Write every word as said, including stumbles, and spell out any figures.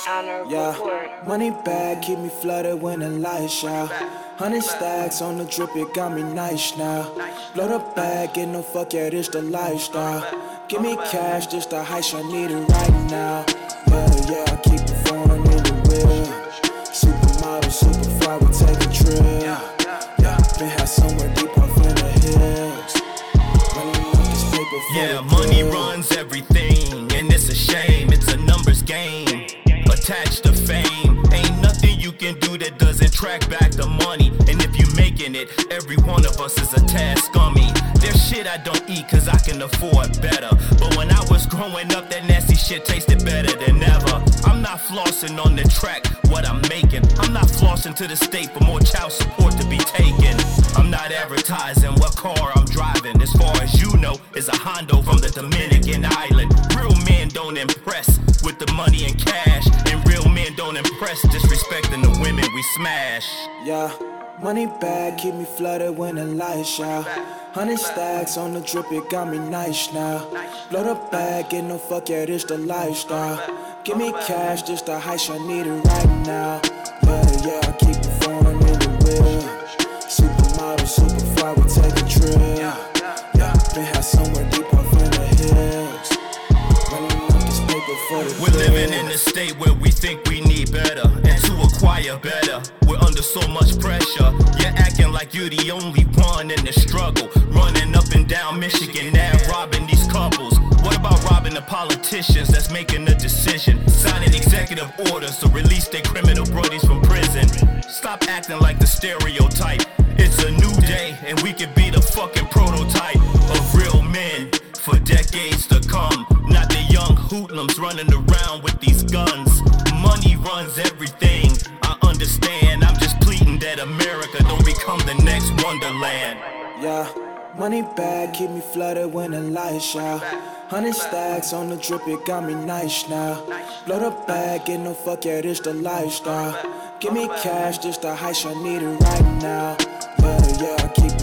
Yeah, money bag, keep me flooded when the lights out. Hundred stacks on the drip, it got me nice now. Blow the bag, get no fuck, yeah, this the lifestyle. Give me cash, this the heist, I need it right now. Yeah, yeah, I keep the phone in the wheel. Supermodel, super fly, we take a trip. Yeah, been had somewhere deep off in the hills. Running up this paper for Yeah, the money bill. runs everything, and it's a shame, it's a numbers game. Attached to fame, ain't nothing you can do that doesn't track back the money. And if you making it, every one of us is a tad scummy. There's shit I don't eat cause I can afford better, but when I was growing up, that nasty shit tasted better than ever. I'm not flossing on the track what I'm making. I'm not flossing to the state for more child support to be taken. I'm not advertising what car I'm driving. As far as you know, it's a Hondo from the Dominican island. Real men don't impress with the money and cash, and real men don't impress disrespecting the women we smash. Yeah, money bag, keep me flooded when the lights out. Hundred stacks on the drip, it got me nice now. Blow the bag, get no fuck, yeah, this the lifestyle. Give me cash, this the heist, I need it right now. Yeah, yeah, I keep the phone in the wheel. Supermodel, super fly, we take a trip. Yeah, been had somewhere deep off in the hills. Running up this paper for the We're bill. living in a state where we think we need better, and to acquire better, we're under so much pressure. You're acting like you're the only one in the struggle, running up and down Michigan and robbing these couples. What about robbing the politicians that's making the decision, signing executive orders to release their criminal brodies from prison? Stop acting like the stereotype. It's a new day, and we could be the fucking prototype of real men for decades to come. Not the young hoodlums running around with these guns. Money runs everything, I understand. I'm just pleading that America don't become the next Wonderland. Yeah, money bag, keep me flooded when the lights out. Hundred stacks on the drip, it got me nice now. Blow the bag, get no fuck, yeah, this the lifestyle. Give me cash, this the heist, I need it right now. Yeah, yeah, I keep